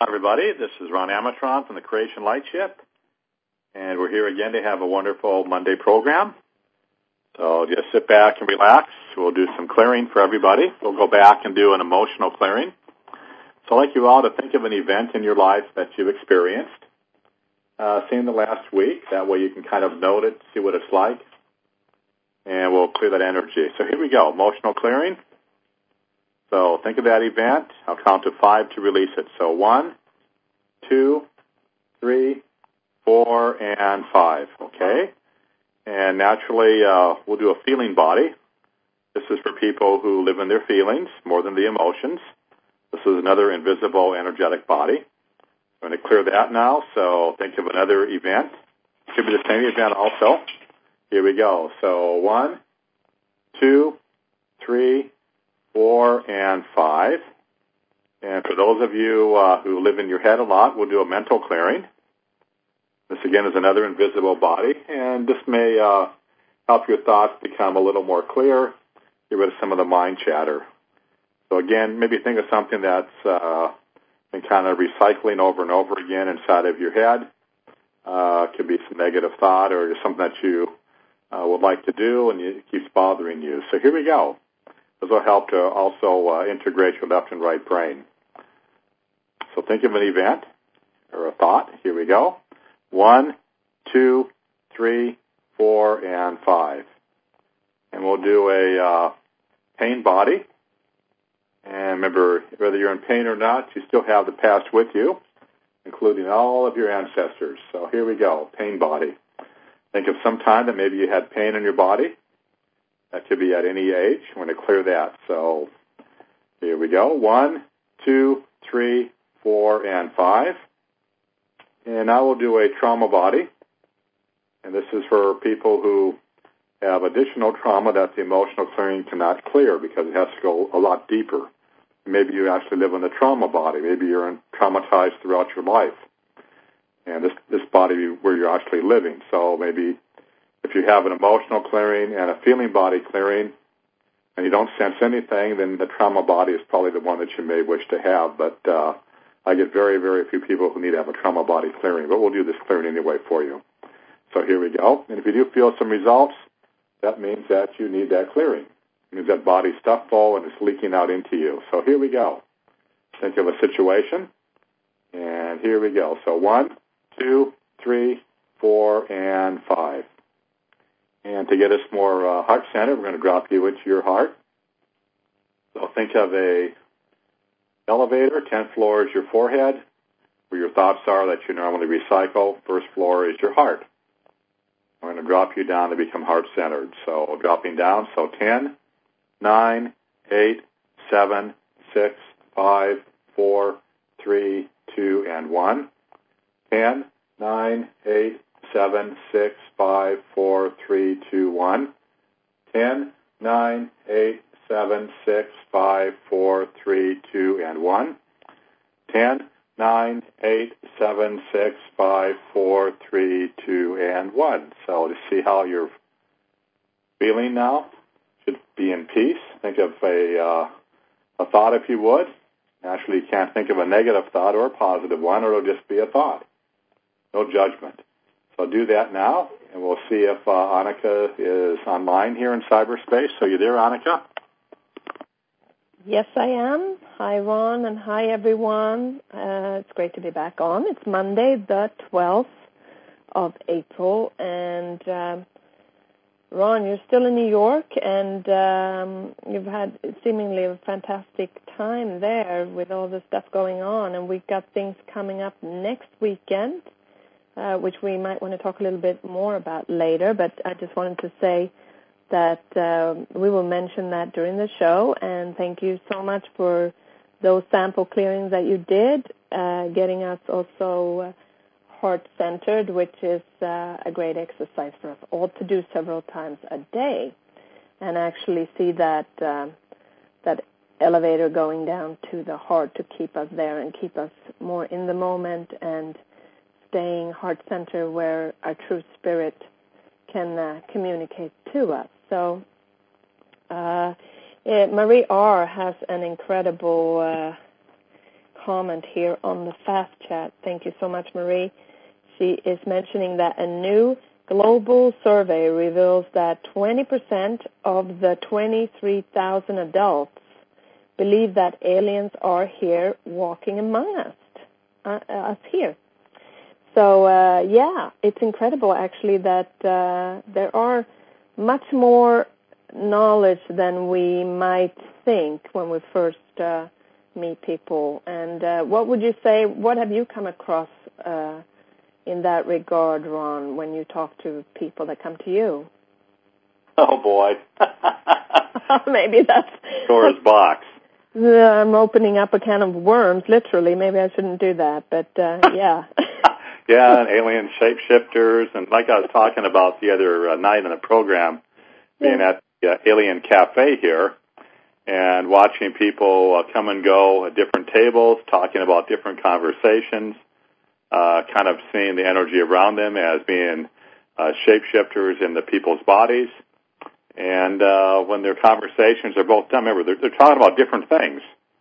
Hi, everybody. This is Ron Amatron from the Creation Light Ship, and we're here again to have a wonderful Monday program. So just sit back and relax. We'll do some clearing for everybody. We'll go back and do an emotional clearing. So I'd like you all to think of an event in your life that you've experienced, say in the last week. That way you can kind of note it, see what it's like, and we'll clear that energy. So here we go, emotional clearing. So think of that event. I'll count to 5 to release it. So 1, 2, 3, 4, and 5. Okay? And naturally, we'll do a feeling body. This is for people who live in their feelings more than the emotions. This is another invisible energetic body. I'm going to clear that now. So think of another event. It could be the same event also. Here we go. So 1, 2, 3, 4, and 5. And for those of you who live in your head a lot, we'll do a mental clearing. This, again, is another invisible body, and this may help your thoughts become a little more clear, get rid of some of the mind chatter. So, again, maybe think of something that's been kind of recycling over and over again inside of your head. It could be some negative thought or just something that you would like to do, and it keeps bothering you. So here we go. This will help to also integrate your left and right brain. So think of an event or a thought. Here we go. 1, 2, 3, 4, and 5. And we'll do a pain body. And remember, whether you're in pain or not, you still have the past with you, including all of your ancestors. So here we go, pain body. Think of some time that maybe you had pain in your body. That could be at any age. I'm going to clear that. So here we go. 1, 2, 3, 4, and 5. And now we'll do a trauma body. And this is for people who have additional trauma that the emotional clearing cannot clear because it has to go a lot deeper. Maybe you actually live in the trauma body. Maybe you're traumatized throughout your life. And this body where you're actually living. So maybe if you have an emotional clearing and a feeling body clearing and you don't sense anything, then the trauma body is probably the one that you may wish to have. But I get very, very few people who need to have a trauma body clearing. But we'll do this clearing anyway for you. So here we go. And if you do feel some results, that means that you need that clearing. It means that body's stuffed full and it's leaking out into you. So here we go. Think of a situation. And here we go. So 1, 2, 3, 4, and 5. And to get us more heart-centered, we're going to drop you into your heart. So think of a elevator. 10th floor is your forehead, where your thoughts are that you normally recycle. First floor is your heart. I'm going to drop you down to become heart-centered. So dropping down. So 10, 9, 8, 7, 6, 5, 4, 3, 2, and 1. 10, 9, 8, 7, 6, 5, 4, 3, 2, 1. 10, 9, 8, 7, 6, 5, 4, 3, 2, and 1. 10, 9, 8, 7, 6, 5, 4, 3, 2, and 1. So to see how you're feeling now, should be in peace. Think of a thought, if you would. Naturally, you can't think of a negative thought or a positive one, or it'll just be a thought. No judgment. So do that now, and we'll see if Annika is online here in cyberspace. So you there, Annika? Yes, I am. Hi, Ron, and hi, everyone. It's great to be back on. It's Monday, the 12th of April, and Ron, you're still in New York, and you've had seemingly a fantastic time there with all the stuff going on, and we've got things coming up next weekend, which we might want to talk a little bit more about later, but I just wanted to say that we will mention that during the show, and thank you so much for those sample clearings that you did, getting us also heart-centered, which is a great exercise for us all to do several times a day, and actually see that that elevator going down to the heart to keep us there and keep us more in the moment and staying heart-centered where our true spirit can communicate to us. So Marie R. has an incredible comment here on the fast chat. Thank you so much, Marie. She is mentioning that a new global survey reveals that 20% of the 23,000 adults believe that aliens are here walking among us here. So, yeah, it's incredible, actually, that there are much more knowledge than we might think when we first meet people. And what would you say, what have you come across in that regard, Ron, when you talk to people that come to you? Oh, boy. Maybe that's... Pandora's box. I'm opening up a can of worms, literally. Maybe I shouldn't do that, but yeah. Yeah, and alien shapeshifters, and like I was talking about the other night in the program, being at the Alien Cafe here, and watching people come and go at different tables, talking about different conversations, kind of seeing the energy around them as being shapeshifters in the people's bodies. And when their conversations are both done, remember, they're talking about different things.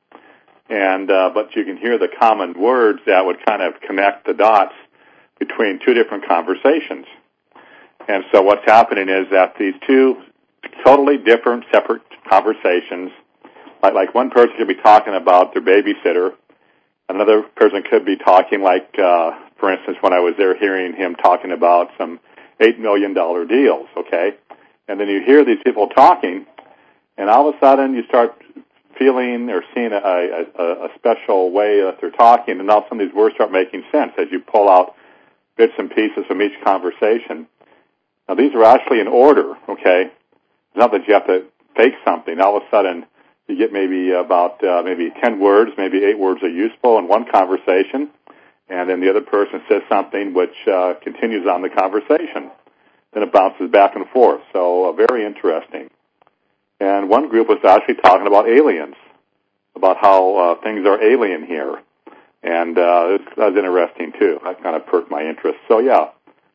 And but you can hear the common words that would kind of connect the dots between two different conversations. And so what's happening is that these two totally different, separate conversations, like one person could be talking about their babysitter, another person could be talking like, for instance, when I was there hearing him talking about some $8 million deals, okay? And then you hear these people talking, and all of a sudden you start feeling or seeing a special way that they're talking, and now some of these words start making sense as you pull out bits and pieces from each conversation. Now, these are actually in order, okay? It's not that you have to fake something. All of a sudden, you get maybe about maybe 10 words, maybe 8 words are useful in one conversation, and then the other person says something which continues on the conversation. Then it bounces back and forth. So very interesting. And one group was actually talking about aliens, about how things are alien here. And that was interesting, too. That kind of perked my interest. So, yeah.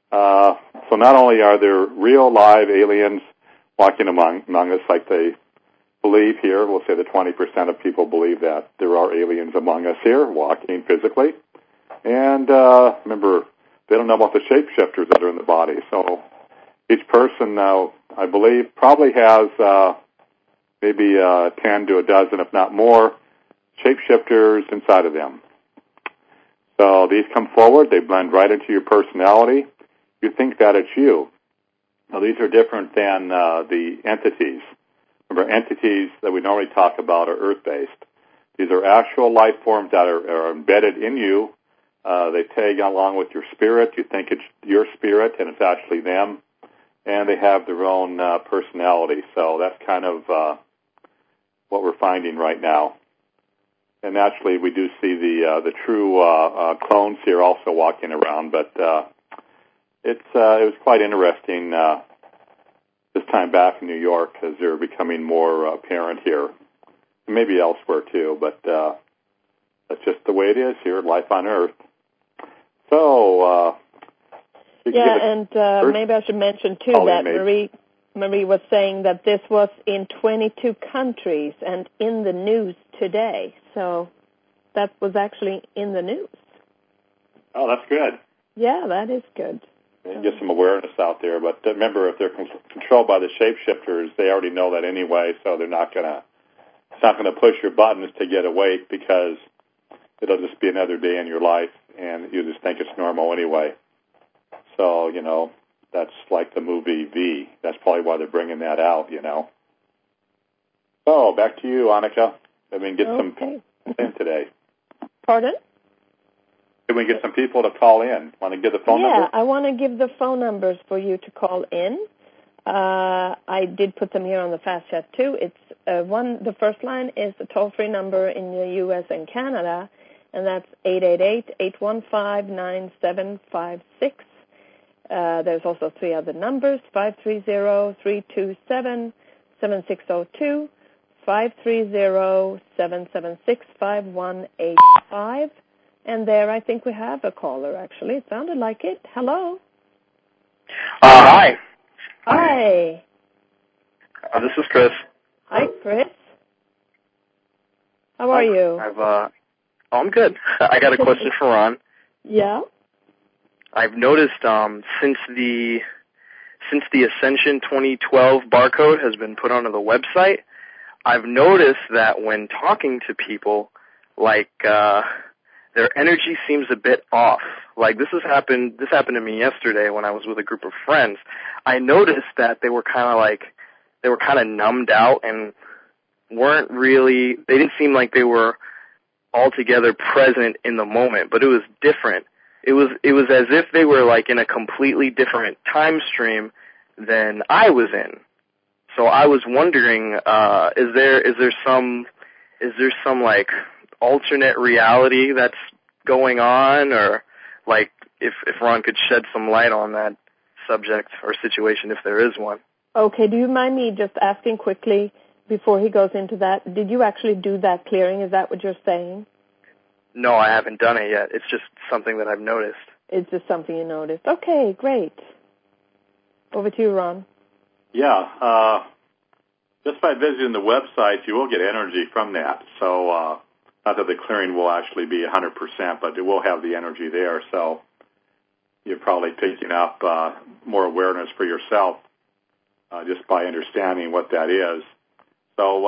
So not only are there real live aliens walking among us like they believe here, we'll say that 20% of people believe that there are aliens among us here walking physically. And remember, they don't know about the shapeshifters that are in the body. So each person now, I believe, probably has maybe 10 to a dozen, if not more, shapeshifters inside of them. So these come forward, they blend right into your personality. You think that it's you. Now, these are different than the entities. Remember, entities that we normally talk about are earth-based. These are actual life forms that are embedded in you. They tag along with your spirit. You think it's your spirit, and it's actually them. And they have their own personality. So that's kind of what we're finding right now. And naturally, we do see the true clones here also walking around. But it was quite interesting this time back in New York as they're becoming more apparent here, and maybe elsewhere too. But that's just the way it is here, life on Earth. So yeah, and maybe I should mention too that Marie was saying that this was in 22 countries and in the news today. So that was actually in the news. Oh, that's good. Yeah, that is good. And get some awareness out there. But remember, if they're controlled by the shapeshifters, they already know that anyway, so they're not gonna. It's not gonna push your buttons to get awake because it'll just be another day in your life, and you just think it's normal anyway. So that's like the movie V. That's probably why they're bringing that out. So back to you, Annika. Let me get some people in today. Pardon? Can we get some people to call in? Want to give the phone number? Yeah, I want to give the phone numbers for you to call in. I did put them here on the fast chat too. It's the first line is the toll-free number in the U.S. and Canada, and that's 888-815-9756. There's also 3 other numbers, 530-327-7602, 530-776-5185. And there I think we have a caller, actually. It sounded like it. Hello? Hi. Hi. This is Chris. Hi, Chris. How are you? Oh, I'm good. I got a question for Ron. Yeah? I've noticed since the Ascension 2012 barcode has been put onto the website, I've noticed that when talking to people, like their energy seems a bit off. Like this happened to me yesterday when I was with a group of friends. I noticed that they were kind of numbed out and they didn't seem like they were altogether present in the moment, but it was different. It was as if they were like in a completely different time stream than I was in. So I was wondering, is there some like alternate reality that's going on, or like if Ron could shed some light on that subject or situation if there is one. Okay, do you mind me just asking quickly before he goes into that, did you actually do that clearing? Is that what you're saying? No, I haven't done it yet. It's just something that I've noticed. It's just something you noticed. Okay, great. Over to you, Ron. Yeah, just by visiting the website, you will get energy from that. So not that the clearing will actually be 100%, but it will have the energy there. So you're probably picking up more awareness for yourself just by understanding what that is. So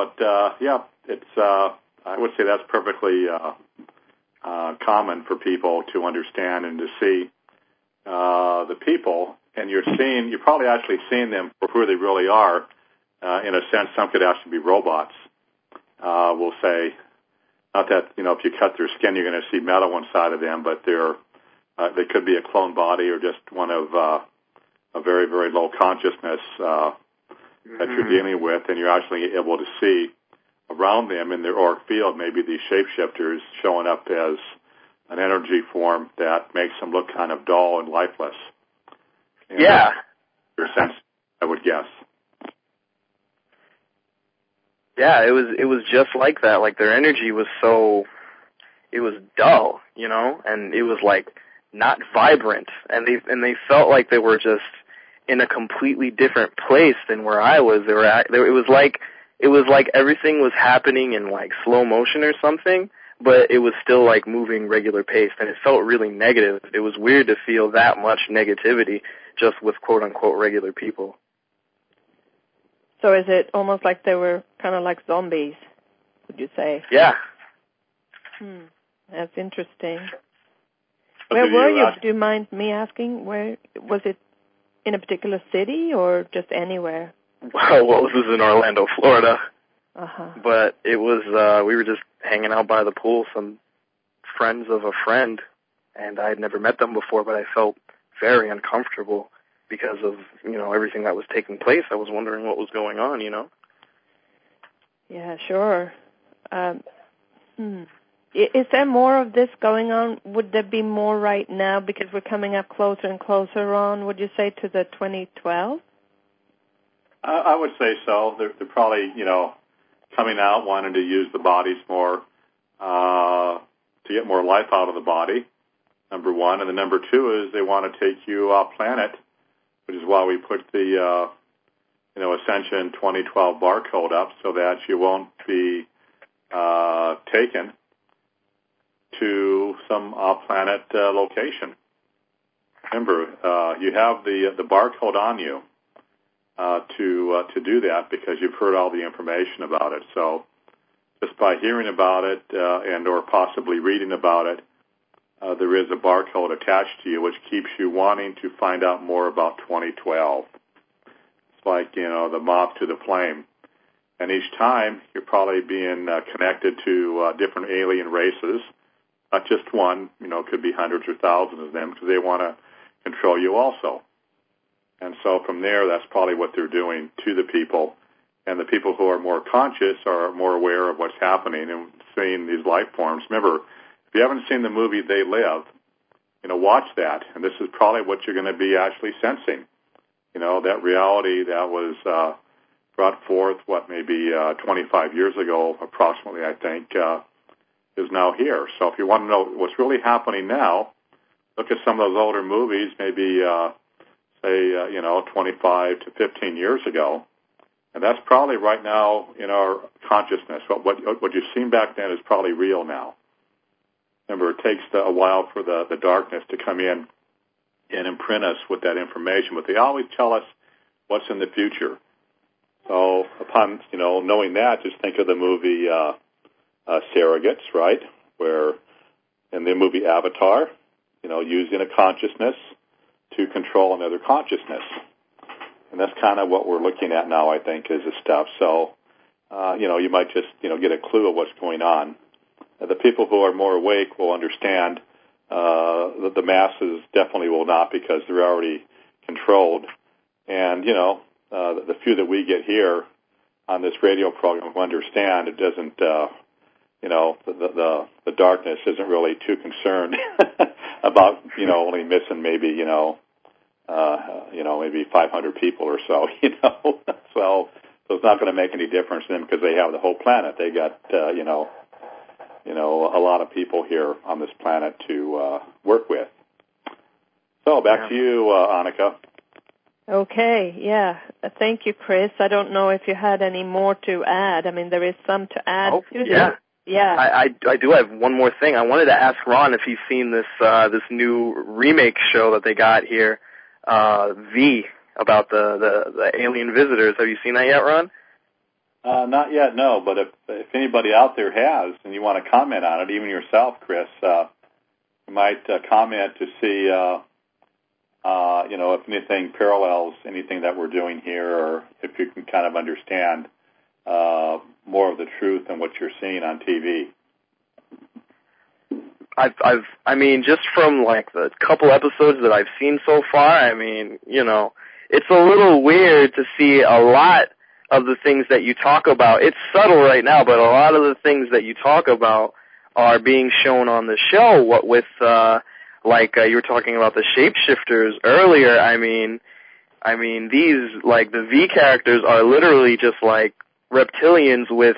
I would say that's perfectly common for people to understand and to see the people, and you're probably actually seeing them for who they really are. In a sense, some could actually be robots. We'll say, not that if you cut their skin, you're going to see metal inside of them, but they could be a clone body or just one of a very, very low consciousness that you're dealing with, and you're actually able to see around them in their auric field maybe these shapeshifters showing up as an energy form that makes them look kind of dull and lifeless. Yeah. Your sense, I would guess. Yeah, it was just like that. Like their energy was it was dull, and it was like not vibrant, and they felt like they were just in a completely different place than where I was. It was like everything was happening in like slow motion or something, but it was still like moving regular pace, and it felt really negative. It was weird to feel that much negativity just with quote unquote regular people. So is it almost like they were kind of like zombies, would you say? Yeah. That's interesting. Where were you? Do you mind me asking? Where was it? In a particular city or just anywhere? Well, this is in Orlando, Florida. Uh-huh. But it was, we were just hanging out by the pool, some friends of a friend, and I had never met them before, but I felt very uncomfortable because of, everything that was taking place. I was wondering what was going on, Yeah, sure. Is there more of this going on? Would there be more right now because we're coming up closer and closer, Ron, would you say, to the 2012? I would say so. They're probably, coming out wanting to use the bodies more to get more life out of the body, number one. And the number two is they want to take you off planet, which is why we put the, Ascension 2012 barcode up so that you won't be taken to some off-planet location. Remember, you have the barcode on you to do that because you've heard all the information about it. So just by hearing about it and or possibly reading about it, there is a barcode attached to you which keeps you wanting to find out more about 2012. It's like, the moth to the flame. And each time you're probably being connected to different alien races. Not just one, it could be hundreds or thousands of them because they want to control you also. And so from there, that's probably what they're doing to the people. And the people who are more conscious are more aware of what's happening and seeing these life forms. Remember, if you haven't seen the movie They Live, watch that. And this is probably what you're going to be actually sensing. That reality that was brought forth, maybe 25 years ago, approximately, I think, is now here. So if you want to know what's really happening now, look at some of those older movies, maybe, 25 to 15 years ago. And that's probably right now in our consciousness. What you've seen back then is probably real now. remember, it takes a while for the darkness to come in and imprint us with that information, but they always tell us what's in the future. So upon, knowing that, just think of the movie Surrogates, right? Where in the movie Avatar, using a consciousness to control another consciousness. And that's kind of what we're looking at now, I think, is this stuff. So, you might just, get a clue of what's going on. The people who are more awake will understand. The masses definitely will not, because they're already controlled. And, the few that we get here on this radio program will understand it doesn't, the darkness isn't really too concerned about, only missing maybe, maybe 500 people or so, So it's not going to make any difference to them, because they have the whole planet. They got, a lot of people here on this planet to work with. So back to you, Annika. Okay, yeah. Thank you, Chris. I don't know if you had any more to add. I mean, there is some to add to this. Yeah. I do have one more thing. I wanted to ask Ron if he's seen this new remake show that they got here, V, about the alien visitors. Have you seen that yet, Ron? Not yet, no. But if anybody out there has, and you want to comment on it, even yourself, Chris, you might comment to see, if anything parallels anything that we're doing here, or if you can kind of understand more of the truth than what you're seeing on TV. I mean, just from like the couple episodes that I've seen so far, I mean, it's a little weird to see a lot of the things that you talk about. It's subtle right now, but a lot of the things that you talk about are being shown on the show. What with, you were talking about the shapeshifters earlier. I mean, these, like, the V characters are literally just like reptilians with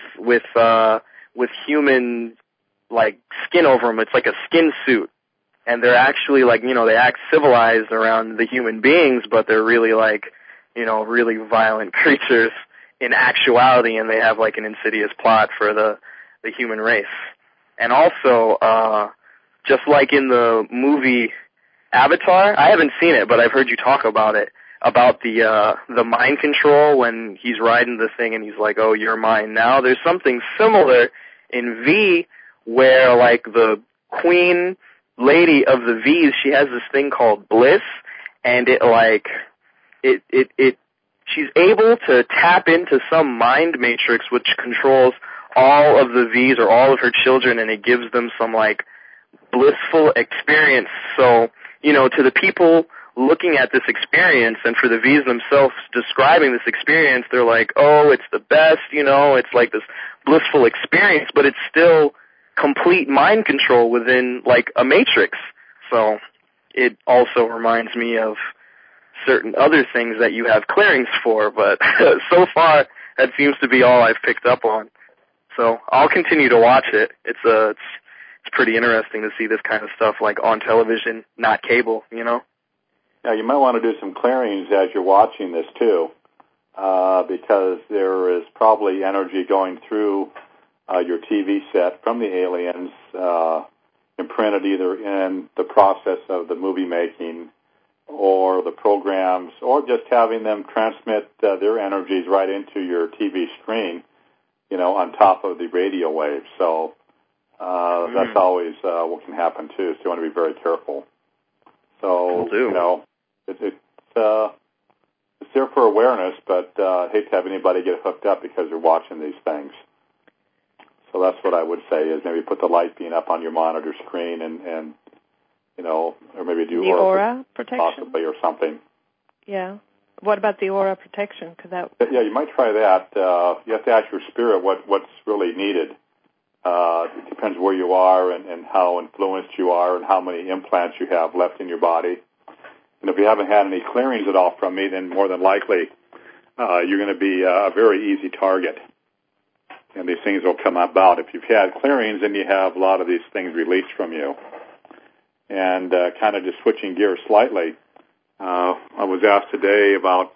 human, like, skin over them. It's like a skin suit. And they're actually, like, they act civilized around the human beings, but they're really, like, really violent creatures in actuality, and they have, like, an insidious plot for the human race. And also, just like in the movie Avatar, I haven't seen it, but I've heard you talk about it, about the mind control when he's riding the thing and he's like, oh, you're mine now. There's something similar in V where, like, the queen lady of the V's, she has this thing called bliss, and she's able to tap into some mind matrix which controls all of the V's or all of her children, and it gives them some, like, blissful experience. So, to the people looking at this experience, and for the V's themselves describing this experience, they're like, oh, it's the best, it's like this blissful experience, but it's still complete mind control within, like, a matrix. So it also reminds me of certain other things that you have clearings for, but so far that seems to be all I've picked up on. So I'll continue to watch it. It's pretty interesting to see this kind of stuff, like, on television, not cable, Yeah, you might want to do some clearings as you're watching this too, because there is probably energy going through your TV set from the aliens, imprinted either in the process of the movie making or the programs, or just having them transmit their energies right into your TV screen, on top of the radio waves. So that's always what can happen too. So you want to be very careful. So, it's there for awareness, but I hate to have anybody get hooked up because they're watching these things. So that's what I would say, is maybe put the light beam up on your monitor screen and or maybe do the aura protection possibly, or something. Yeah. What about the aura protection? Yeah, you might try that. You have to ask your spirit what's really needed. It depends where you are and how influenced you are and how many implants you have left in your body. And if you haven't had any clearings at all from me, then more than likely you're going to be a very easy target. And these things will come about. If you've had clearings, then you have a lot of these things released from you. And kind of just switching gears slightly, I was asked today about,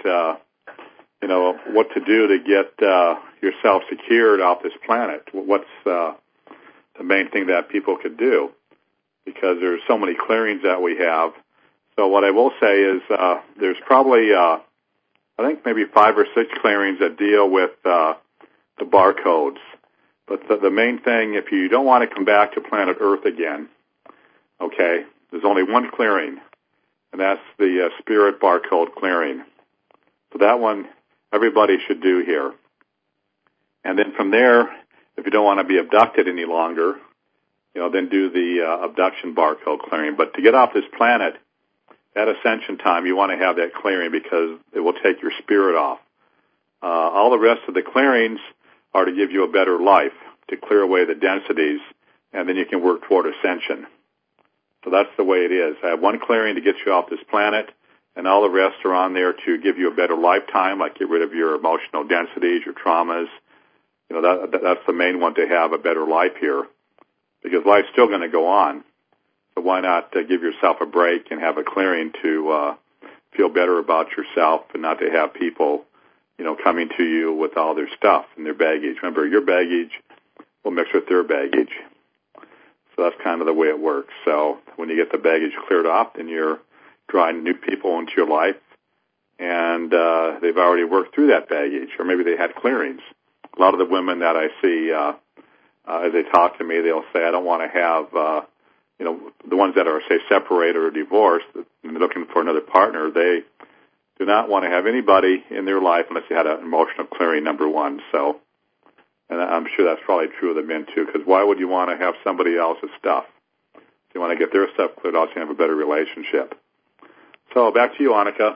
what to do to get yourself secured off this planet. What's the main thing that people could do? because there's so many clearings that we have. So what I will say is there's probably, I think maybe 5 or 6 clearings that deal with the barcodes. But the main thing, if you don't want to come back to planet Earth again, okay, there's only one clearing, and that's the spirit barcode clearing. So that one everybody should do here. And then from there, if you don't want to be abducted any longer, then do the abduction barcode clearing. But to get off this planet, at ascension time, you want to have that clearing because it will take your spirit off. All the rest of the clearings are to give you a better life, to clear away the densities, and then you can work toward ascension. So that's the way it is. I have one clearing to get you off this planet, and all the rest are on there to give you a better lifetime, like get rid of your emotional densities, your traumas. That's the main one, to have a better life here, because life's still going to go on. So why not give yourself a break and have a clearing to feel better about yourself and not to have people, coming to you with all their stuff and their baggage. Remember, your baggage will mix with their baggage. So that's kind of the way it works. So when you get the baggage cleared off, then you're drawing new people into your life, and they've already worked through that baggage, or maybe they had clearings. A lot of the women that I see, as they talk to me, they'll say, I don't want to have, the ones that are, say, separated or divorced, and they're looking for another partner, they do not want to have anybody in their life unless they had an emotional clearing, number one. So, and I'm sure that's probably true of the men, too, because why would you want to have somebody else's stuff? You want to get their stuff cleared off so you have a better relationship. So back to you, Annika.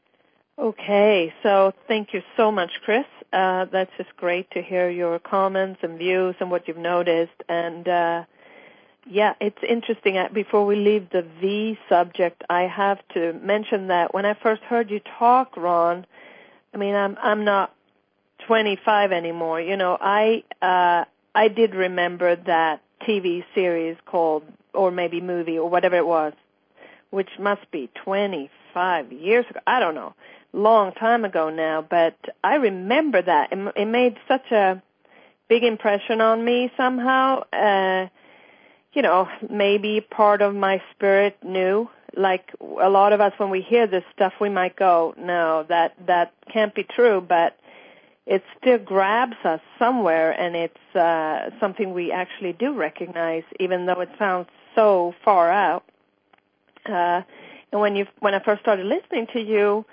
Okay, so thank you so much, Chris. That's just great to hear your comments and views and what you've noticed. And, it's interesting. Before we leave the V subject, I have to mention that when I first heard you talk, Ron, I'm not 25 anymore. I did remember that TV series called, or maybe movie, or whatever it was, which must be 25 years ago. I don't know. Long time ago now, but I remember that. It made such a big impression on me somehow. Maybe part of my spirit knew. Like a lot of us, when we hear this stuff, we might go, no, that can't be true, but it still grabs us somewhere, and it's something we actually do recognize, even though it sounds so far out. And when I first started listening to you,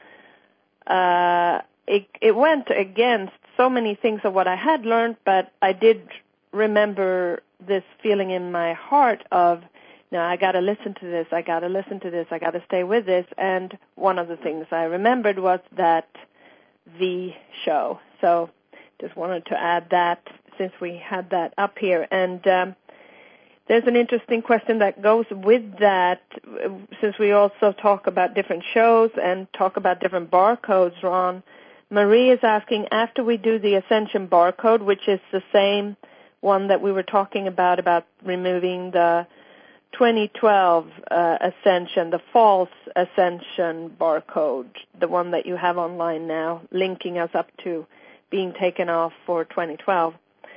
it went against so many things of what I had learned, but I did remember this feeling in my heart of, no, I got to listen to this, I got to stay with this. And one of the things I remembered was that the show. So just wanted to add that since we had that up here. And there's an interesting question that goes with that, since we also talk about different shows and talk about different barcodes, Ron. Marie is asking, after we do the Ascension barcode, which is the same one that we were talking about removing the 2012 Ascension, the false Ascension barcode, the one that you have online now, linking us up to being taken off for 2012.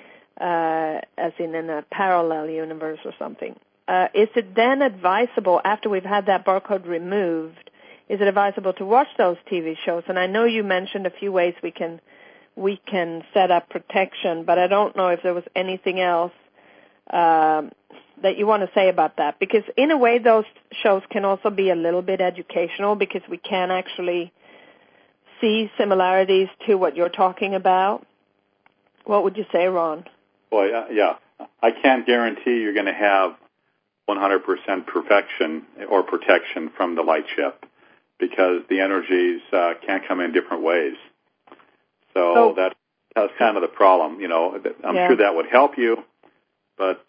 As in a parallel universe or something. Is it then advisable, after we've had that barcode removed, is it advisable to watch those TV shows? And I know you mentioned a few ways we can set up protection, but I don't know if there was anything else that you want to say about that. Because in a way, those shows can also be a little bit educational, because we can actually see similarities to what you're talking about. What would you say, Ron? Well, yeah. I can't guarantee you're going to have 100% perfection or protection from the light ship, because the energies can come in different ways. So that's kind of the problem. I'm sure that would help you, but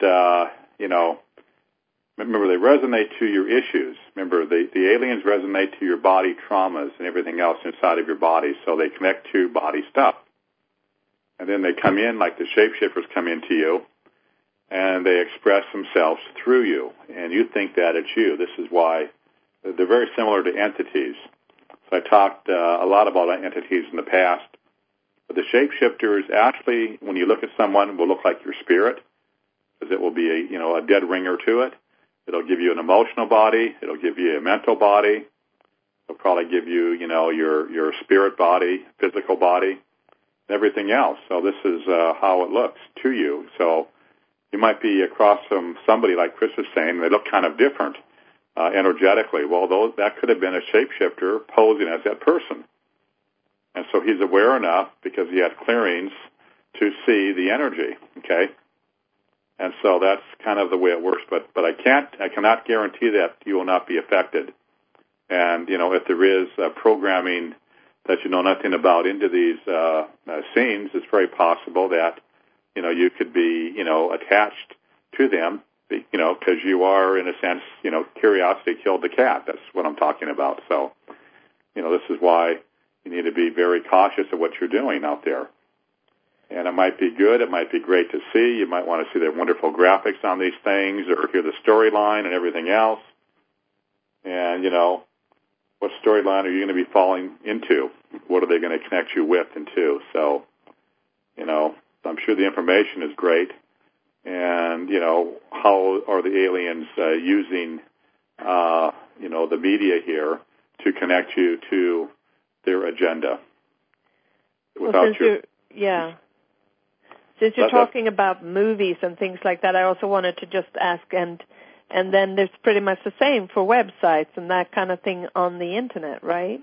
remember, they resonate to your issues. Remember, the aliens resonate to your body traumas and everything else inside of your body, so they connect to body stuff. And then they come in, like the shapeshifters come into you, and they express themselves through you, and you think that it's you. This is why they're very similar to entities. So I talked a lot about entities in the past. But the shapeshifters actually, when you look at someone, will look like your spirit, because it will be a dead ringer to it. It'll give you an emotional body. It'll give you a mental body. It'll probably give you, your spirit body, physical body, and everything else. So this is how it looks to you. So you might be across from somebody like Chris was saying. They look kind of different energetically. Well, that could have been a shapeshifter posing as that person. And so he's aware enough, because he had clearings, to see the energy, okay? And so that's kind of the way it works. But I cannot guarantee that you will not be affected. And, if there is programming that you know nothing about into these scenes, it's very possible that, you could be, attached to them, because you are, in a sense, curiosity killed the cat. That's what I'm talking about. So, this is why you need to be very cautious of what you're doing out there. And it might be good. It might be great to see. You might want to see the wonderful graphics on these things, or hear the storyline and everything else. And, what storyline are you going to be falling into? What are they going to connect you with and to? So, I'm sure the information is great. And, how are the aliens using, the media here to connect you to their agenda? Since you're talking about movies and things like that, I also wanted to just ask, and then there's pretty much the same for websites and that kind of thing on the Internet, right?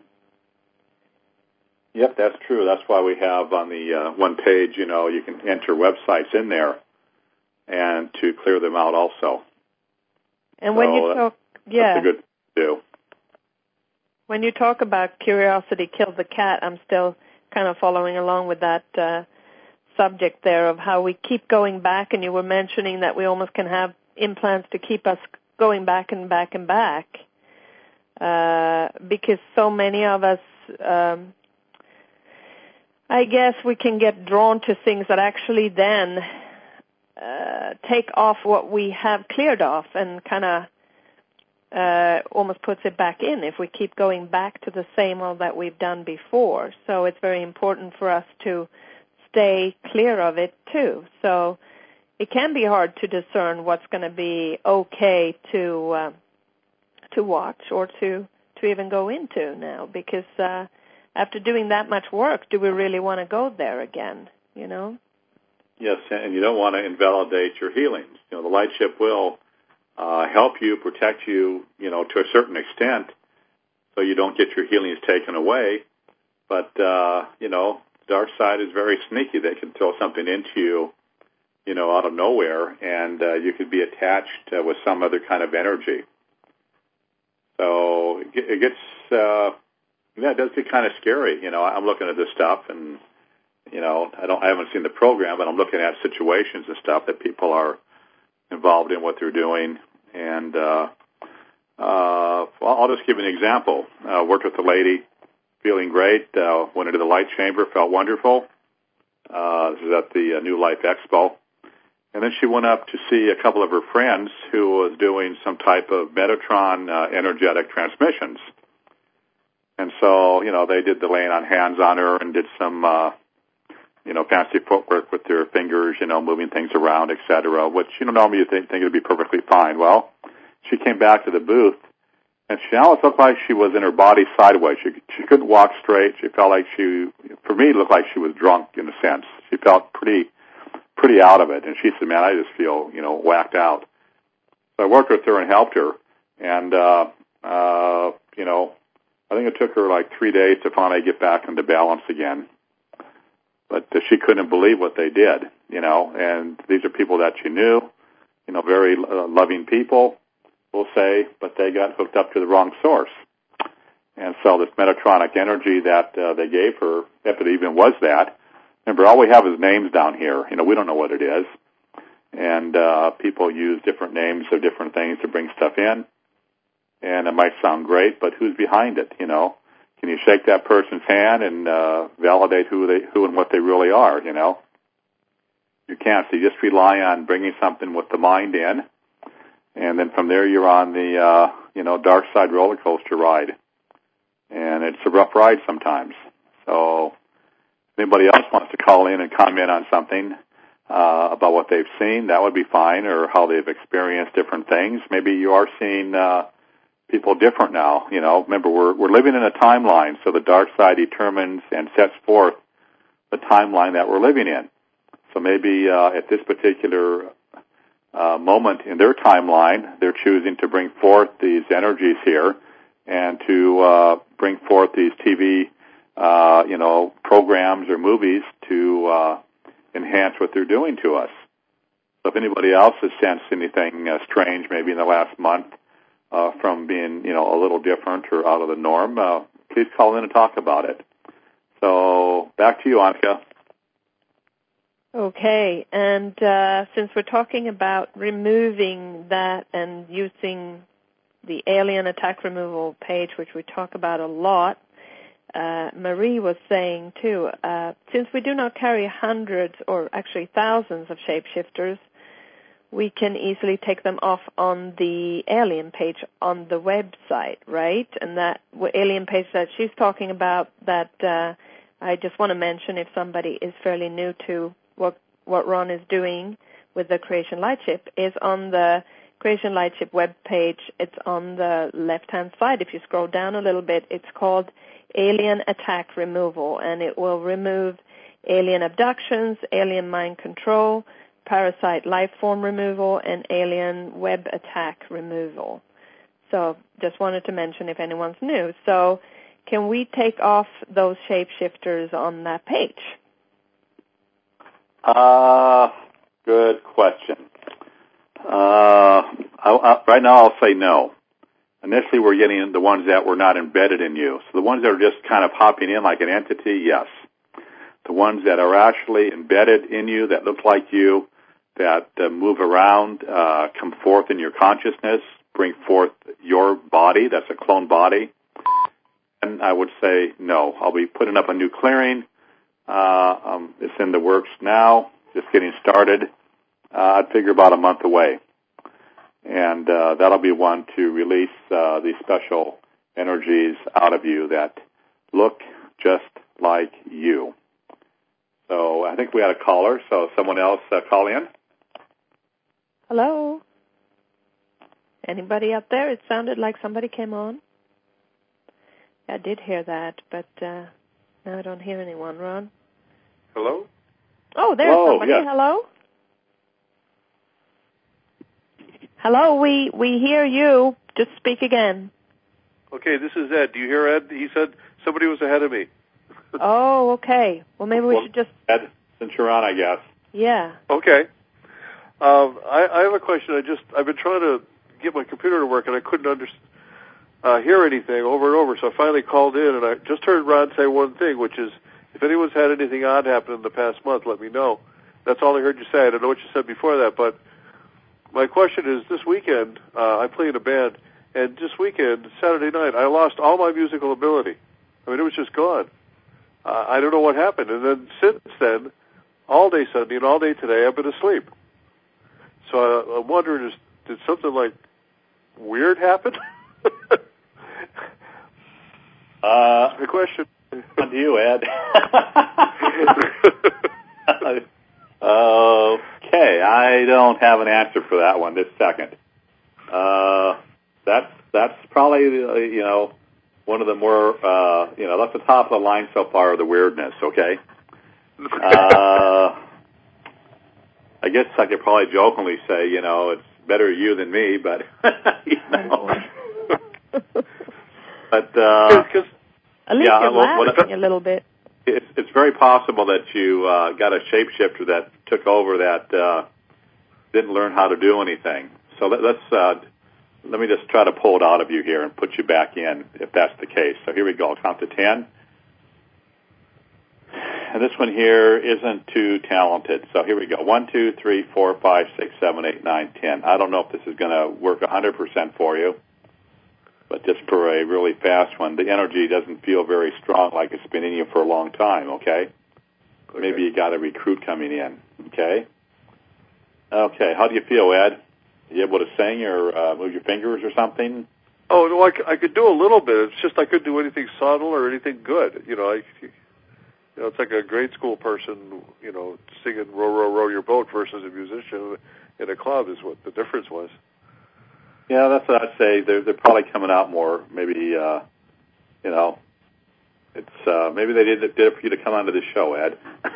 Yep, that's true. That's why we have on the one page, you can enter websites in there and to clear them out also. And when you talk, that's a good thing to do. When you talk about curiosity killed the cat, I'm still kind of following along with that subject there of how we keep going back, and you were mentioning that we almost can have implants to keep us going back and back and back, because so many of us, I guess we can get drawn to things that actually then take off what we have cleared off and kind of almost puts it back in if we keep going back to the same old that we've done before. So it's very important for us to stay clear of it too. So it can be hard to discern what's going to be okay to watch or to even go into now, because after doing that much work, do we really want to go there again, Yes, and you don't want to invalidate your healings. The light ship will help you, protect you, to a certain extent, so you don't get your healings taken away. But, dark side is very sneaky. They can throw something into you, out of nowhere, and you could be attached with some other kind of energy. So it gets, it does get kind of scary. I'm looking at this stuff, and, I haven't seen the program, but I'm looking at situations and stuff that people are involved in, what they're doing. And I'll just give an example. Worked with a lady, feeling great, went into the light chamber, felt wonderful. This is at the New Life Expo. And then she went up to see a couple of her friends who was doing some type of Metatron energetic transmissions. And so, they did the laying on hands on her and did some, fancy footwork with their fingers, moving things around, et cetera, which, normally you think it would be perfectly fine. Well, she came back to the booth, and she almost looked like she was in her body sideways. She couldn't walk straight. She felt like for me, it looked like she was drunk in a sense. She felt pretty out of it. And she said, man, I just feel, whacked out. So I worked with her and helped her. And, I think it took her like 3 days to finally get back into balance again. But she couldn't believe what they did, and these are people that she knew, very loving people, we'll say, but they got hooked up to the wrong source. And so this Metatronic energy that they gave her, if it even was that, remember, all we have is names down here. We don't know what it is. And people use different names of different things to bring stuff in. And it might sound great, but who's behind it, Can you shake that person's hand and validate who and what they really are, You can't. So you just rely on bringing something with the mind in, and then from there you're on the, dark side roller coaster ride. And it's a rough ride sometimes. So if anybody else wants to call in and comment on something, about what they've seen, that would be fine, or how they've experienced different things. Maybe you are seeing people different now. You know, remember, we're living in a timeline, so the dark side determines and sets forth the timeline that we're living in. So maybe at this particular moment in their timeline, they're choosing to bring forth these energies here and to bring forth these TV, programs or movies to enhance what they're doing to us. So if anybody else has sensed anything strange maybe in the last month from being, a little different or out of the norm, please call in and talk about it. So back to you, Annika. Okay, and since we're talking about removing that and using the alien attack removal page, which we talk about a lot, Marie was saying too, since we do not carry hundreds or actually thousands of shapeshifters, we can easily take them off on the alien page on the website, right? And that alien page that she's talking about, that I just want to mention if somebody is fairly new to what Ron is doing with the Creation Lightship, is on the Creation Lightship web page. It's on the left-hand side. If you scroll down a little bit, it's called Alien Attack Removal, and it will remove alien abductions, alien mind control, parasite life form removal, and alien web attack removal. So just wanted to mention if anyone's new. So can we take off those shapeshifters on that page? Good question. Right now I'll say no. Initially we're getting the ones that were not embedded in you. So the ones that are just kind of hopping in like an entity, yes. The ones that are actually embedded in you, that look like you, that move around, come forth in your consciousness, bring forth your body, that's a clone body, and I would say no. I'll be putting up a new clearing. It's in the works now, just getting started. I'd figure about a month away. And that'll be one to release these special energies out of you that look just like you. So I think we had a caller, so someone else call in. Hello? Anybody out there? It sounded like somebody came on. I did hear that, but now I don't hear anyone. Ron? Hello? Oh, there's somebody. Yes. Hello? Hello, we hear you. Just speak again. Okay, this is Ed. Do you hear Ed? He said somebody was ahead of me. Oh, okay. Well, maybe we should just... Ed, since you're on, I guess. Yeah. Okay. I have a question. I've been trying to get my computer to work, and I couldn't hear anything over and over, so I finally called in, and I just heard Ron say one thing, which is, if anyone's had anything odd happen in the past month, let me know. That's all I heard you say. I don't know what you said before that, but my question is, this weekend, I play in a band, and this weekend, Saturday night, I lost all my musical ability. I mean, it was just gone. I don't know what happened. And then since then, all day Sunday and all day today, I've been asleep. So I'm wondering, did something like weird happen? That's my question. On to you, Ed. Okay, I don't have an answer for that one this second. That's probably one of the more that's the top of the line so far of the weirdness. Okay. I guess I could probably jokingly say, it's better you than me, but but at least you're laughing a little bit. It's very possible that you got a shapeshifter that took over that didn't learn how to do anything. So let me just try to pull it out of you here and put you back in, if that's the case. So here we go. I'll count to 10. And this one here isn't too talented. So here we go. 1, 2, 3, 4, 5, 6, 7, 8, 9, 10. I don't know if this is going to work 100% for you, but just for a really fast one, the energy doesn't feel very strong, like it's been in you for a long time, okay? Maybe you got a recruit coming in, okay? Okay, how do you feel, Ed? Are you able to sing or move your fingers or something? Oh, no, I could do a little bit. It's just I couldn't do anything subtle or anything good. it's like a grade school person, singing "Row, Row, Row Your Boat" versus a musician in a club is what the difference was. Yeah, that's what I'd say. They're probably coming out more. Maybe it's maybe they did it for you to come onto the show, Ed.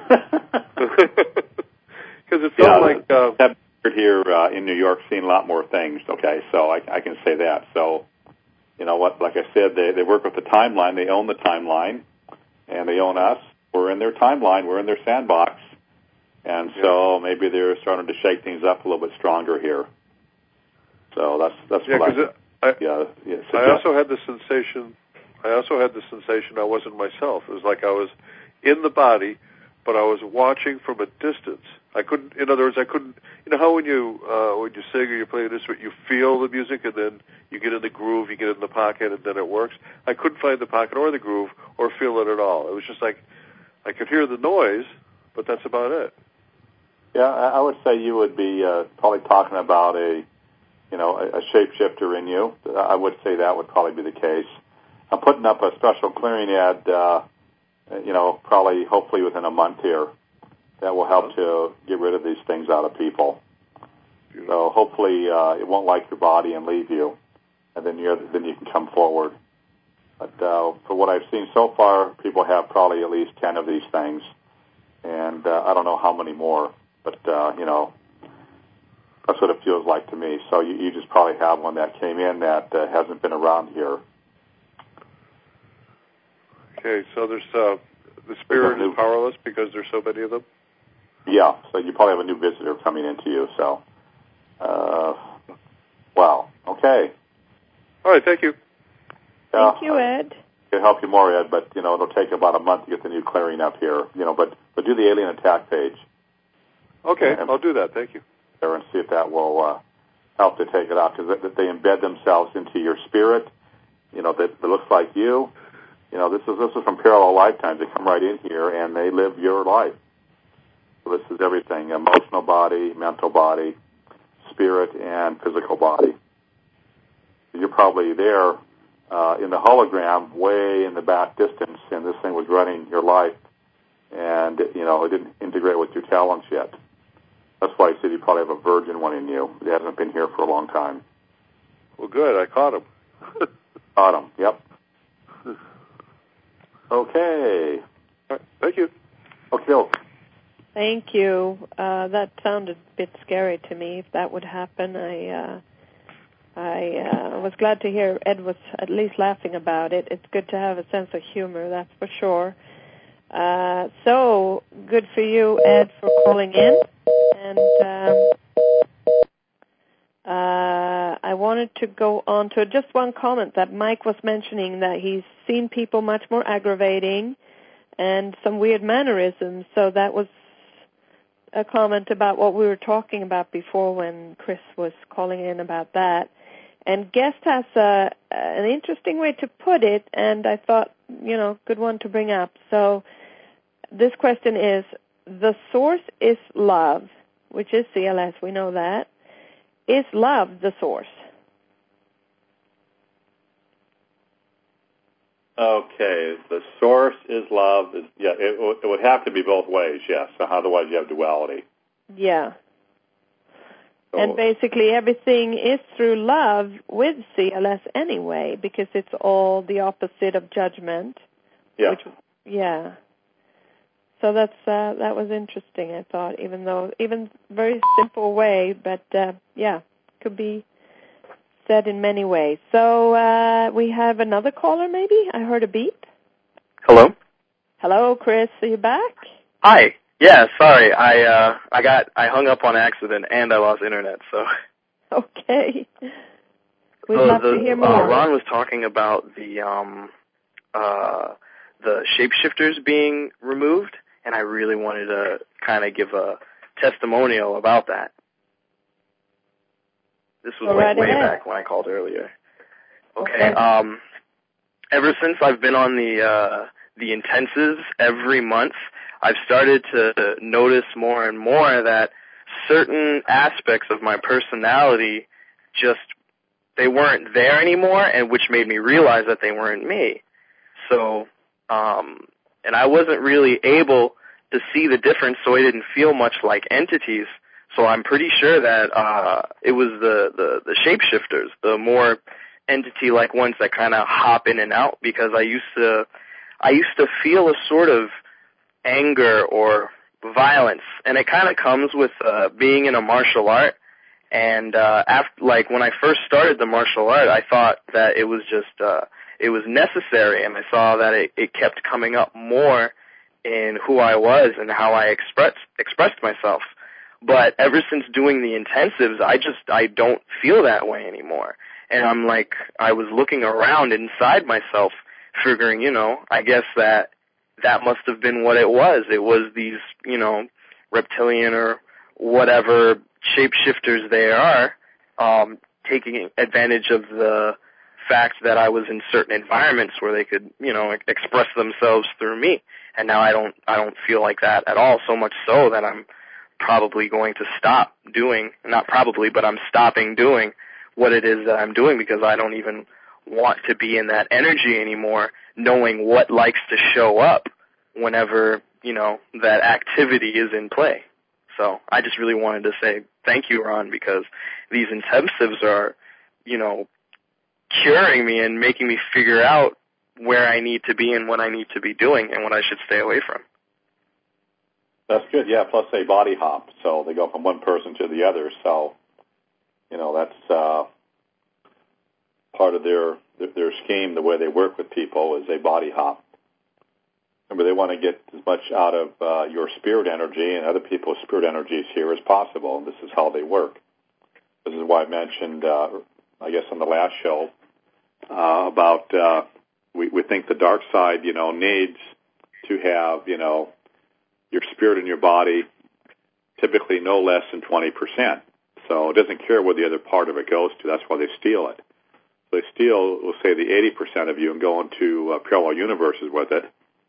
Because it felt like I've here in New York, seen a lot more things. Okay, so I can say that. So you know what? Like I said, they work with the timeline. They own the timeline, and they own us. We're in their timeline. We're in their sandbox, and so maybe they're starting to shake things up a little bit stronger here. So that's what I also had the sensation. I wasn't myself. It was like I was in the body, but I was watching from a distance. I couldn't. In other words, I couldn't. You know how when you sing or you play an instrument, you feel the music, and then you get in the groove, you get in the pocket, and then it works. I couldn't find the pocket or the groove or feel it at all. It was just like I could hear the noise, but that's about it. Yeah, I would say you would be probably talking about a shapeshifter in you. I would say that would probably be the case. I'm putting up a special clearing ad, probably hopefully within a month here. That will help to get rid of these things out of people. So hopefully it won't like your body and leave you, and then you can come forward. But for what I've seen so far, people have probably at least 10 of these things, and I don't know how many more, but that's what it feels like to me. So you just probably have one that came in that hasn't been around here. Okay, so there's the spirit is powerless because there's so many of them? Yeah, so you probably have a new visitor coming into you, so. Wow, okay. All right, thank you. Thank you, Ed. I can help you more, Ed, but, it'll take about a month to get the new clearing up here, but do the alien attack page. Okay, I'll do that, thank you. And see if that will help to take it out, because they embed themselves into your spirit, that looks like you. This is from parallel lifetimes. They come right in here and they live your life. So this is everything: emotional body, mental body, spirit, and physical body. You're probably there in the hologram, way in the back distance, and this thing was running your life, and it didn't integrate with your talents yet. That's why I said you probably have a virgin one in you. It hasn't been here for a long time. Well, good. I caught him. Caught him. Yep. Okay. All right. Thank you. Okay. Thank you. That sounded a bit scary to me. If that would happen, I was glad to hear Ed was at least laughing about it. It's good to have a sense of humor, that's for sure. So good for you, Ed, for calling in. And I wanted to go on to just one comment that Mike was mentioning, that he's seen people much more aggravating and some weird mannerisms. So that was a comment about what we were talking about before when Chris was calling in about that. And Guest has an interesting way to put it, and I thought, good one to bring up. So this question is, the source is love, which is CLS, we know that. Is love the source? Okay, the source is love. It would have to be both ways, yes. So otherwise you have duality. Yeah. So, and basically everything is through love with CLS anyway, because it's all the opposite of judgment. Yeah. So that was interesting, I thought, even very simple way, but could be said in many ways. So we have another caller, maybe? I heard a beep. Hello? Hello, Chris. Are you back? Hi. Yeah, sorry. I hung up on accident and I lost internet, so. Okay. We'd love to hear more. Ron was talking about the shapeshifters being removed, and I really wanted to kind of give a testimonial about that. This was way back when I called earlier. Okay. Ever since I've been on the intensives every month, I've started to notice more and more that certain aspects of my personality they weren't there anymore, and which made me realize that they weren't me. So and I wasn't really able to see the difference, so I didn't feel much like entities. So I'm pretty sure that it was the shapeshifters, the more entity-like ones that kind of hop in and out, because I used to feel a sort of anger or violence, and it kind of comes with being in a martial art. And when I first started the martial art, I thought that it was just it was necessary, and I saw that it kept coming up more in who I was and how I expressed myself. But ever since doing the intensives, I don't feel that way anymore. And I was looking around inside myself, figuring, I guess that must have been what it was. It was these, reptilian or whatever shapeshifters they are, taking advantage of the fact that I was in certain environments where they could, express themselves through me. And now I don't feel like that at all, so much so that I'm probably going to stop doing, not probably, but I'm stopping doing what it is that I'm doing, because I don't even want to be in that energy anymore, knowing what likes to show up whenever, that activity is in play. So I just really wanted to say thank you, Ron, because these intensives are, curing me and making me figure out where I need to be and what I need to be doing and what I should stay away from. That's good, yeah. Plus they body hop, so they go from one person to the other. So, that's part of their scheme. The way they work with people is they body hop. Remember, they want to get as much out of your spirit energy and other people's spirit energies here as possible, and this is how they work. This is why I mentioned, I guess, on the last show about we think the dark side, needs to have, your spirit in your body typically no less than 20%. So it doesn't care where the other part of it goes to. That's why they steal it. So they steal, we'll say, the 80% of you and go into parallel universes with it,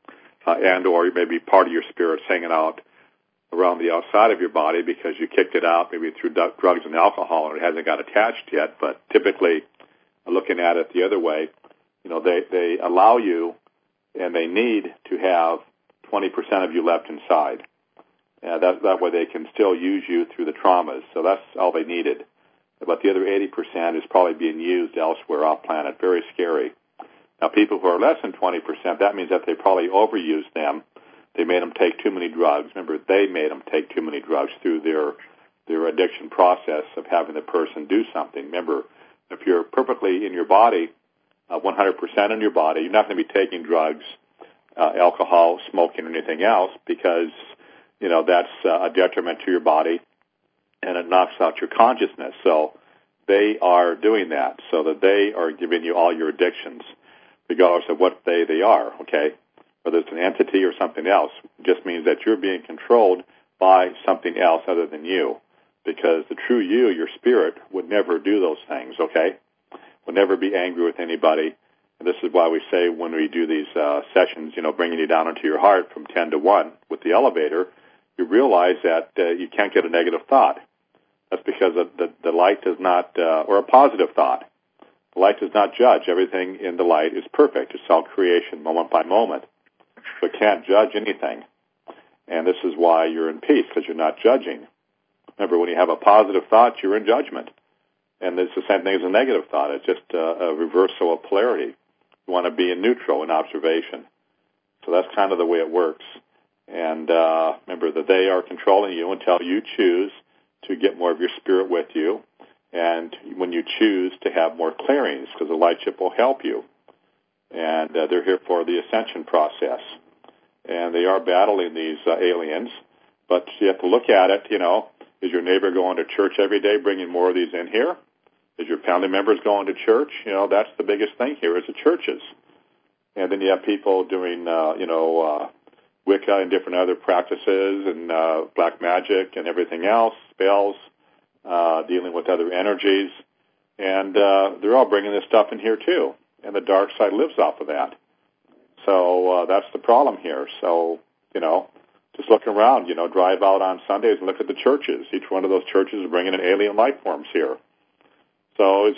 and or maybe part of your spirit's hanging out around the outside of your body because you kicked it out maybe through drugs and alcohol and it hasn't got attached yet. But typically, looking at it the other way, they allow you and they need to have 20% of you left inside. That way they can still use you through the traumas. So that's all they needed. But the other 80% is probably being used elsewhere off planet. Very scary. Now, people who are less than 20%, that means that they probably overused them. They made them take too many drugs. Remember, they made them take too many drugs through their addiction process of having the person do something. Remember, if you're perfectly in your body, 100% in your body, you're not going to be taking drugs, alcohol, smoking, or anything else because, that's a detriment to your body and it knocks out your consciousness. So they are doing that so that they are giving you all your addictions, regardless of what they are, okay? Whether it's an entity or something else, it just means that you're being controlled by something else other than you, because the true you, your spirit, would never do those things, okay? Would never be angry with anybody. And this is why we say when we do these sessions, bringing you down into your heart from 10 to 1 with the elevator, you realize that you can't get a negative thought. That's because the light does not, or a positive thought. The light does not judge. Everything in the light is perfect. It's all creation, moment by moment. So it can't judge anything. And this is why you're in peace, because you're not judging. Remember, when you have a positive thought, you're in judgment. And it's the same thing as a negative thought. It's just a reversal of polarity. You want to be in neutral, in observation. So that's kind of the way it works. And remember that they are controlling you until you choose to get more of your spirit with you. And when you choose to have more clearings, because the light ship will help you. And they're here for the ascension process. And they are battling these aliens. But you have to look at it, is your neighbor going to church every day, bringing more of these in here? Is your family members going to church? That's the biggest thing here is the churches. And then you have people doing, Wicca and different other practices and black magic and everything else, spells, dealing with other energies. And they're all bringing this stuff in here too. And the dark side lives off of that. So that's the problem here. So, just look around, drive out on Sundays and look at the churches. Each one of those churches is bringing in alien life forms here. So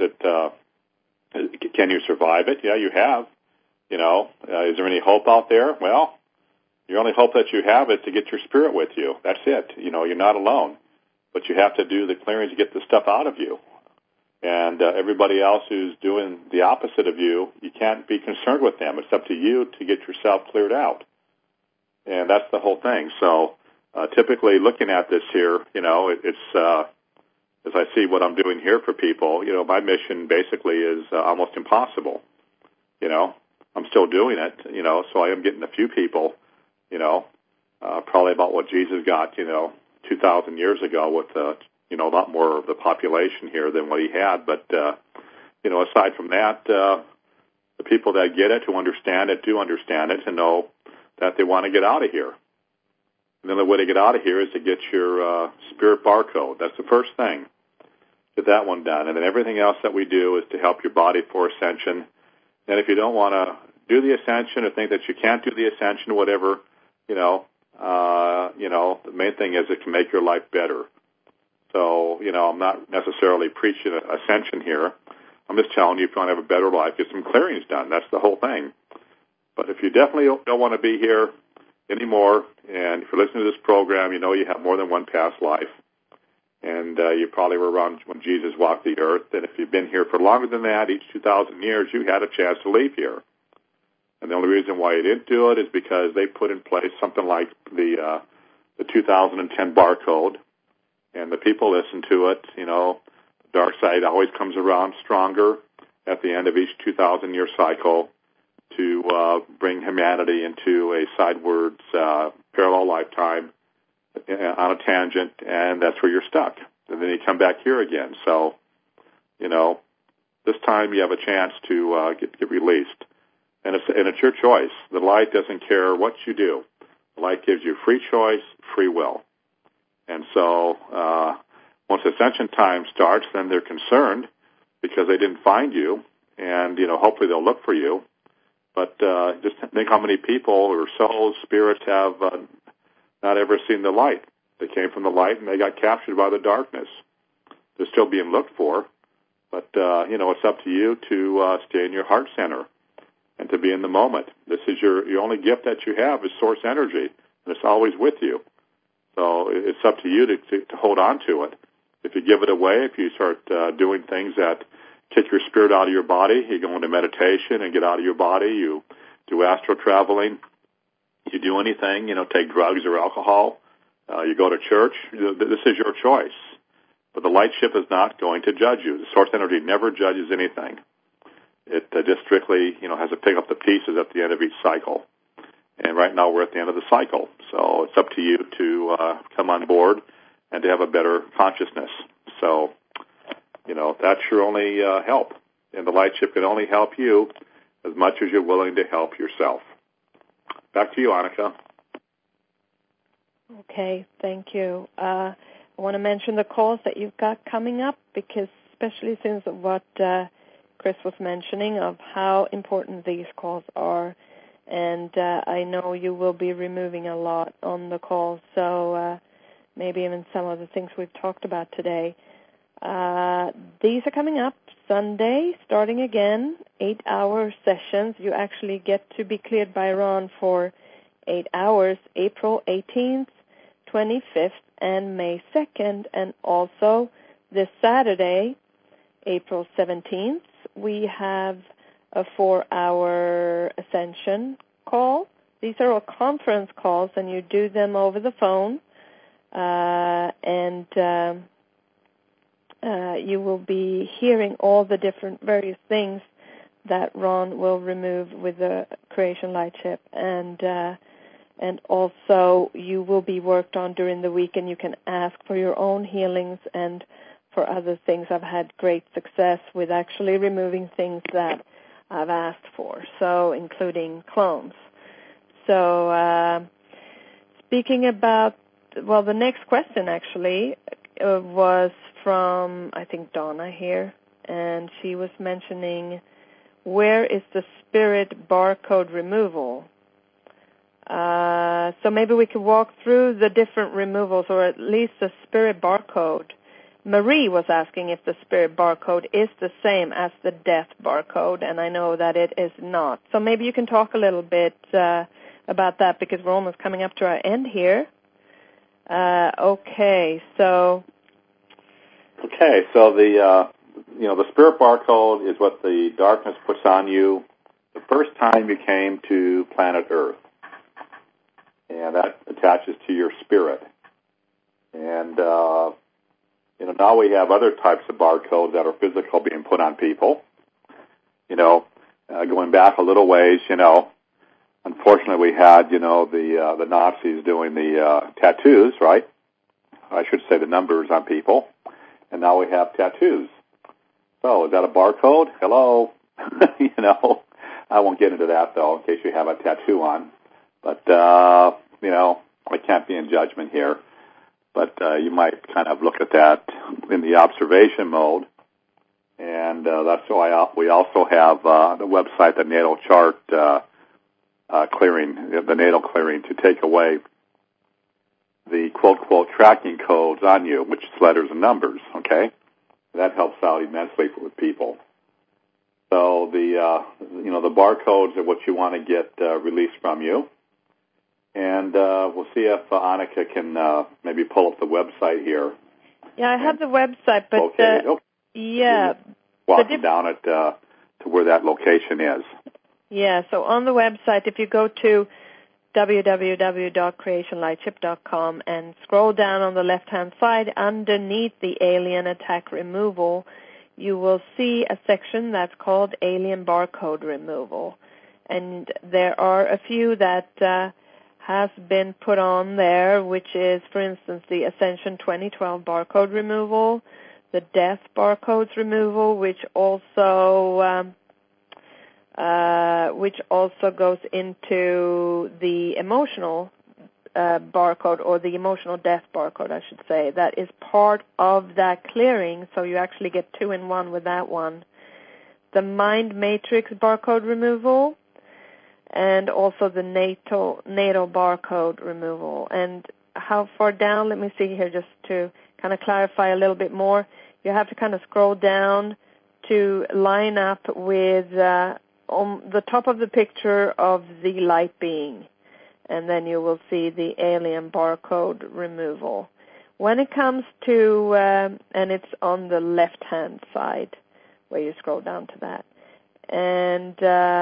can you survive it? Yeah, you have. Is there any hope out there? Well, Your only hope that you have is to get your spirit with you. That's it. You're not alone. But you have to do the clearings to get the stuff out of you. And everybody else who's doing the opposite of you, you can't be concerned with them. It's up to you to get yourself cleared out. And that's the whole thing. So typically looking at this here, it's as I see what I'm doing here for people, my mission basically is almost impossible. I'm still doing it, so I am getting a few people, probably about what Jesus got, 2,000 years ago with, a lot more of the population here than what he had. But, aside from that, the people that get it, who understand it, do understand it and know that they want to get out of here. And then the way to get out of here is to get your spirit barcode. That's the first thing. Get that one done. And then everything else that we do is to help your body for ascension. And if you don't want to do the ascension or think that you can't do the ascension, whatever, the main thing is it can make your life better. So, I'm not necessarily preaching ascension here. I'm just telling you, if you want to have a better life, get some clearings done. That's the whole thing. But if you definitely don't want to be here anymore, and if you're listening to this program, you have more than one past life, and you probably were around when Jesus walked the earth, and if you've been here for longer than that, each 2,000 years, you had a chance to leave here. And the only reason why you didn't do it is because they put in place something like the 2010 barcode, and the people listen to it. The dark side always comes around stronger at the end of each 2,000-year cycle to bring humanity into a sidewards parallel lifetime on a tangent, and that's where you're stuck. And then you come back here again. So, this time you have a chance to get released. And it's your choice. The light doesn't care what you do. The light gives you free choice, free will. And so once ascension time starts, then they're concerned because they didn't find you, and, hopefully they'll look for you. But just think how many people or souls, spirits have not ever seen the light. They came from the light, and they got captured by the darkness. They're still being looked for, but, it's up to you to stay in your heart center and to be in the moment. This is your only gift that you have is source energy, and it's always with you. So it's up to you to hold on to it. If you give it away, if you start doing things that kick your spirit out of your body, you go into meditation and get out of your body, you do astral traveling, you do anything, take drugs or alcohol, you go to church, this is your choice. But the light ship is not going to judge you. The source energy never judges anything. It just strictly, has to pick up the pieces at the end of each cycle. And right now we're at the end of the cycle. So it's up to you to come on board and to have a better consciousness. So, that's your only help. And the light ship can only help you as much as you're willing to help yourself. Back to you, Annika. Okay, thank you. I want to mention the calls that you've got coming up, because especially since what Chris was mentioning of how important these calls are. And I know you will be removing a lot on the calls, so maybe even some of the things we've talked about today. These are coming up Sunday, starting again, 8-hour sessions. You actually get to be cleared by Ron for 8 hours, April 18th, 25th, and May 2nd. And also this Saturday, April 17th, we have a 4-hour ascension call. These are all conference calls, and you do them over the phone. You will be hearing all the different various things that Ron will remove with the Creation Light Ship, and also you will be worked on during the week, and you can ask for your own healings and for other things. I've had great success with actually removing things that I've asked for, so including clones. So speaking about, the next question actually was from, I think, Donna here, and she was mentioning, where is the spirit barcode removal? So maybe we could walk through the different removals, or at least the spirit barcode. Marie was asking if the spirit barcode is the same as the death barcode, and I know that it is not. So maybe you can talk a little bit about that because we're almost coming up to our end here. Okay, so the spirit barcode is what the darkness puts on you the first time you came to planet Earth, and that attaches to your spirit. And now we have other types of barcodes that are physical being put on people. Going back a little ways, unfortunately we had the Nazis doing the tattoos, right? I should say the numbers on people, and now we have tattoos. So is that a barcode? Hello? I won't get into that, though, in case you have a tattoo on. But, I can't be in judgment here. But you might kind of look at that in the observation mode. And that's why we also have the website, the natal chart clearing, the natal clearing, to take away the quote tracking codes on you, which is letters and numbers, okay? That helps out immensely with people. So the barcodes are what you want to get released from you. And we'll see if Annika can maybe pull up the website here. Yeah, I have the website, but okay. Yeah. Walking down it to where that location is. Yeah, so on the website, if you go to www.creationlightship.com and scroll down on the left-hand side underneath the alien attack removal, you will see a section that's called Alien Barcode Removal. And there are a few that has been put on there, which is, for instance, the Ascension 2012 barcode removal, the Death barcodes removal, which also goes into the emotional barcode, or the emotional death barcode, I should say. That is part of that clearing, so you actually get 2 in 1 with that one. The Mind Matrix barcode removal, and also the natal barcode removal. And how far down? Let me see here, just to kind of clarify a little bit more. You have to kind of scroll down to line up with on the top of the picture of the light being, and then you will see the alien barcode removal. When it comes to, and it's on the left-hand side where you scroll down to that. And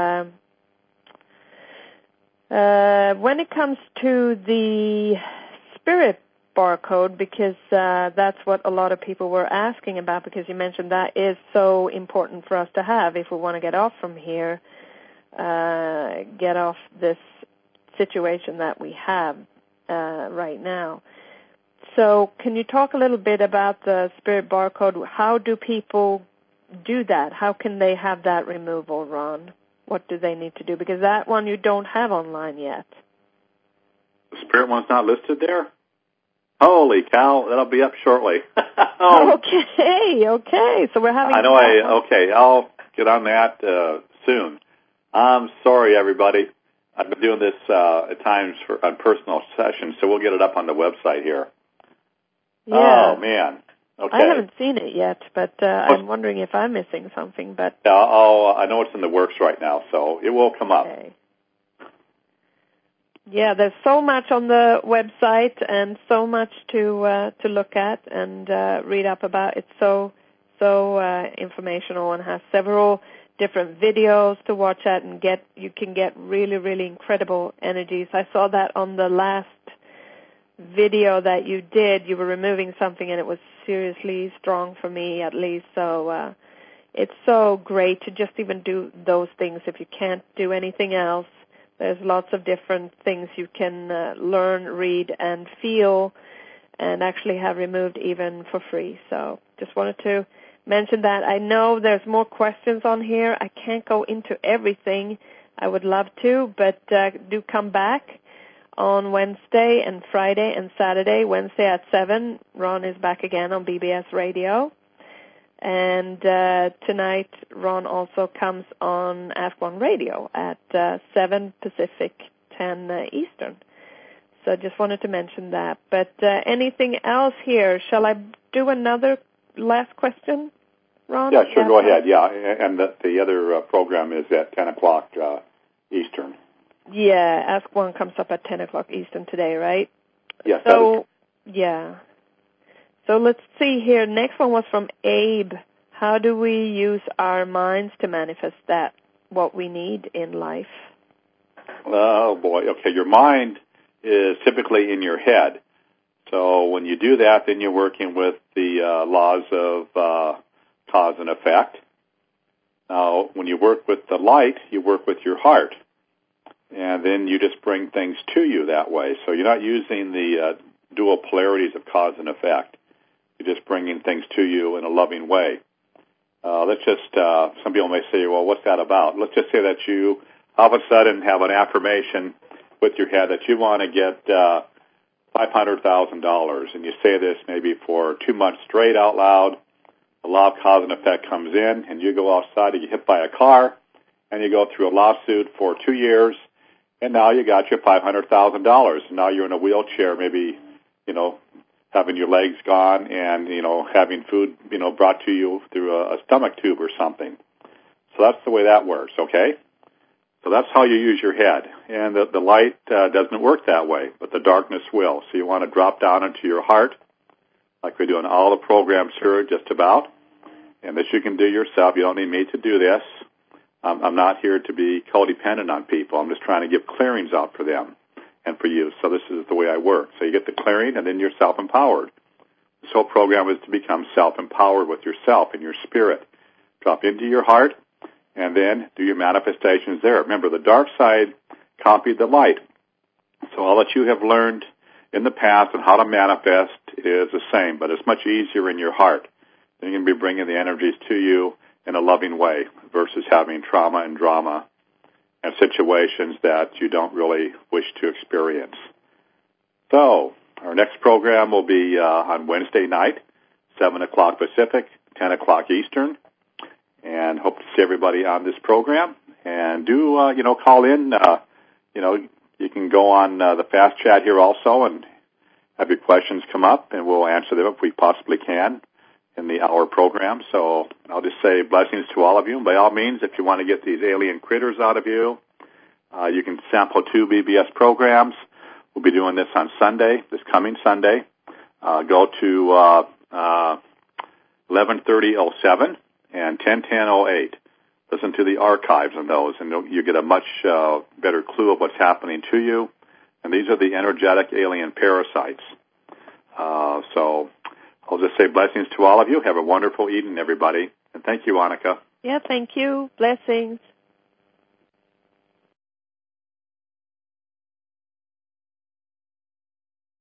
when it comes to the spirit barcode, because that's what a lot of people were asking about, because you mentioned that is so important for us to have if we want to get off from here, get off this situation that we have right now. So can you talk a little bit about the spirit barcode? How do people do that? How can they have that removal, Ron? What do they need to do? Because that one you don't have online yet. The spirit one's not listed there? Holy cow, that'll be up shortly. Okay. So we're having... I'll get on that soon. I'm sorry, everybody. I've been doing this at times on personal sessions, so we'll get it up on the website here. Yeah. Oh, man. Okay. I haven't seen it yet, but I'm wondering if I'm missing something. But I know it's in the works right now, so it will come up. Okay. Yeah, there's so much on the website and so much to look at and read up about. It's so informational and has several different videos to watch at, and you can get really, really incredible energies. I saw that on the last video that you did. You were removing something, and it was seriously strong for me, at least. So it's so great to just even do those things if you can't do anything else. There's lots of different things you can learn, read, and feel, and actually have removed even for free. So just wanted to mention that. I know there's more questions on here. I can't go into everything. I would love to, but do come back on Wednesday and Friday and Saturday. Wednesday at 7, Ron is back again on BBS Radio. And tonight, Ron also comes on Ask One Radio at 7 Pacific, 10 Eastern. So I just wanted to mention that. But anything else here? Shall I do another last question, Ron? Yeah, sure, go ahead. Yeah, and the other program is at 10 o'clock Eastern. Yeah, Ask One comes up at 10 o'clock Eastern today, right? Yes. So, yeah. So let's see here. Next one was from Abe. How do we use our minds to manifest that, what we need in life? Oh, boy. Okay, your mind is typically in your head. So when you do that, then you're working with the laws of cause and effect. Now, when you work with the light, you work with your heart. And then you just bring things to you that way. So you're not using the dual polarities of cause and effect. You're just bringing things to you in a loving way. Let's just, some people may say, well, what's that about? Let's just say that you all of a sudden have an affirmation with your head that you want to get $500,000, and you say this maybe for 2 months straight out loud. The law of cause and effect comes in, and you go outside and you get hit by a car, and you go through a lawsuit for 2 years, and now you got your $500,000. Now you're in a wheelchair, maybe, having your legs gone and, having food, brought to you through a stomach tube or something. So that's the way that works, okay? So that's how you use your head. And the light doesn't work that way, but the darkness will. So you want to drop down into your heart, like we do in all the programs here, just about. And this you can do yourself. You don't need me to do this. I'm not here to be codependent on people. I'm just trying to give clearings out for them and for you. So this is the way I work. So you get the clearing, and then you're self-empowered. This whole program is to become self-empowered with yourself and your spirit. Drop into your heart, and then do your manifestations there. Remember, the dark side copied the light. So all that you have learned in the past and how to manifest is the same, but it's much easier in your heart. Then you can be bringing the energies to you in a loving way versus having trauma and drama and situations that you don't really wish to experience. So our next program will be on Wednesday night, 7 o'clock Pacific, 10 o'clock Eastern, and hope to see everybody on this program. And do, call in. You can go on the fast chat here also and have your questions come up, and we'll answer them if we possibly can in the hour program. So I'll just say blessings to all of you. And by all means, if you want to get these alien critters out of you, you can sample 2 BBS programs. We'll be doing this on Sunday, this coming Sunday. Go to 11:30:07 and 10:10:08. Listen to the archives on those, and you get a much better clue of what's happening to you. And these are the energetic alien parasites. So I'll just say blessings to all of you. Have a wonderful evening, everybody. And thank you, Annika. Yeah, thank you. Blessings.